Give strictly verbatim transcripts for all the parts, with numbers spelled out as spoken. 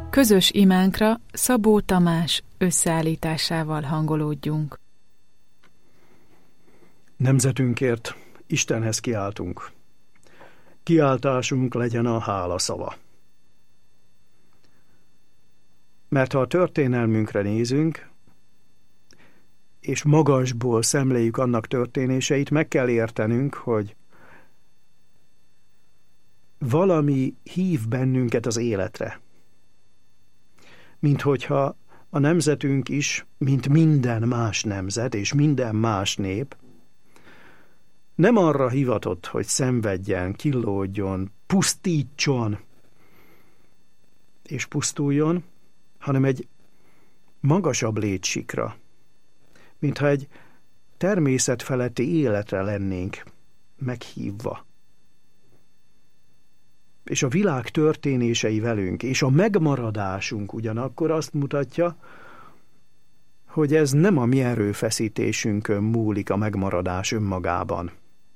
Közös imánkra Szabó Tamás összeállításával hangolódjunk. Nemzetünkért Istenhez kiáltunk. Kiáltásunk legyen a hálaszava. Mert ha a történelmünkre nézünk, és magasból szemléljük annak történéseit, meg kell értenünk, hogy valami hív bennünket az életre. Mint hogyha a nemzetünk is, mint minden más nemzet és minden más nép, nem arra hivatott, hogy szenvedjen, killódjon, pusztítson és pusztuljon, hanem egy magasabb létsikra, mintha egy természet feletti életre lennénk meghívva. És a világ történései velünk, és a megmaradásunk ugyanakkor azt mutatja, hogy ez nem a mi erőfeszítésünkön múlik a megmaradás önmagában.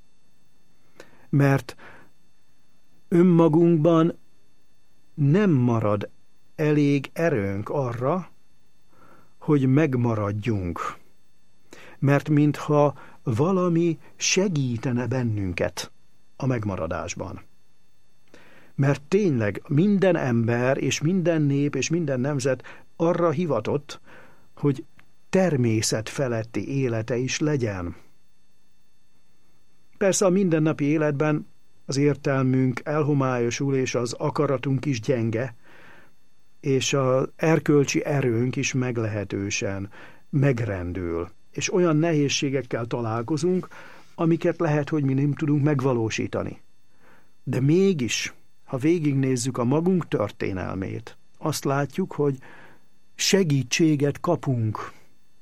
Mert önmagunkban nem marad elég erőnk arra, hogy megmaradjunk. Mert mintha valami segítene bennünket a megmaradásban. Mert tényleg minden ember és minden nép és minden nemzet arra hivatott, hogy természet feletti élete is legyen. Persze a mindennapi életben az értelmünk elhomályosul, és az akaratunk is gyenge, és az erkölcsi erőnk is meglehetősen megrendül. És olyan nehézségekkel találkozunk, amiket lehet, hogy mi nem tudunk megvalósítani. De mégis, ha végignézzük a magunk történelmét, azt látjuk, hogy segítséget kapunk.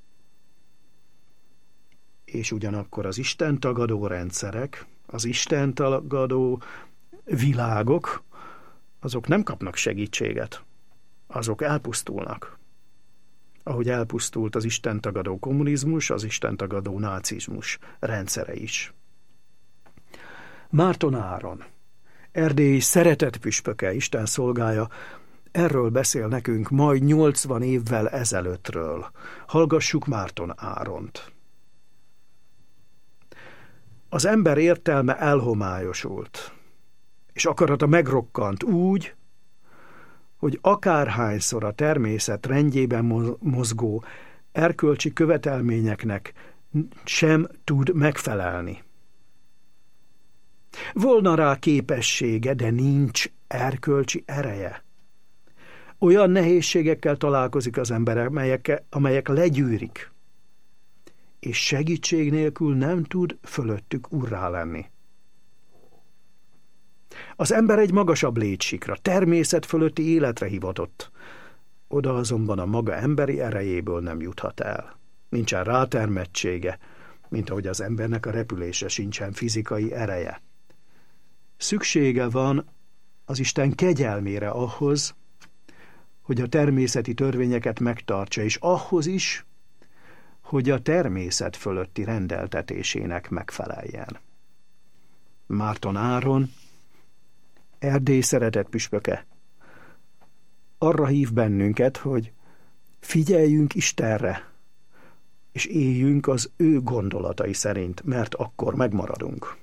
És ugyanakkor az istentagadó rendszerek, az istentagadó világok, azok nem kapnak segítséget. Azok elpusztulnak. Ahogy elpusztult az istentagadó kommunizmus, az istentagadó nácizmus rendszere is. Márton Áron, Erdély szeretett püspöke, Isten szolgája, erről beszél nekünk majd nyolcvan évvel ezelőttről. Hallgassuk Márton Áront. Az ember értelme elhomályosult, és akarata megrokkant úgy, hogy akárhányszor a természet rendjében mozgó erkölcsi követelményeknek sem tud megfelelni. Volna rá képessége, de nincs erkölcsi ereje. Olyan nehézségekkel találkozik az ember, amelyek, amelyek legyűrik, és segítség nélkül nem tud fölöttük urrá lenni. Az ember egy magasabb létsikra, természet fölötti életre hivatott. Oda azonban a maga emberi erejéből nem juthat el. Nincsen rátermettsége, mint ahogy az embernek a repülése sincsen fizikai ereje. Szüksége van az Isten kegyelmére ahhoz, hogy a természeti törvényeket megtartsa, és ahhoz is, hogy a természet fölötti rendeltetésének megfeleljen. Márton Áron, Erdély szeretett püspöke, arra hív bennünket, hogy figyeljünk Istenre, és éljünk az ő gondolatai szerint, mert akkor megmaradunk.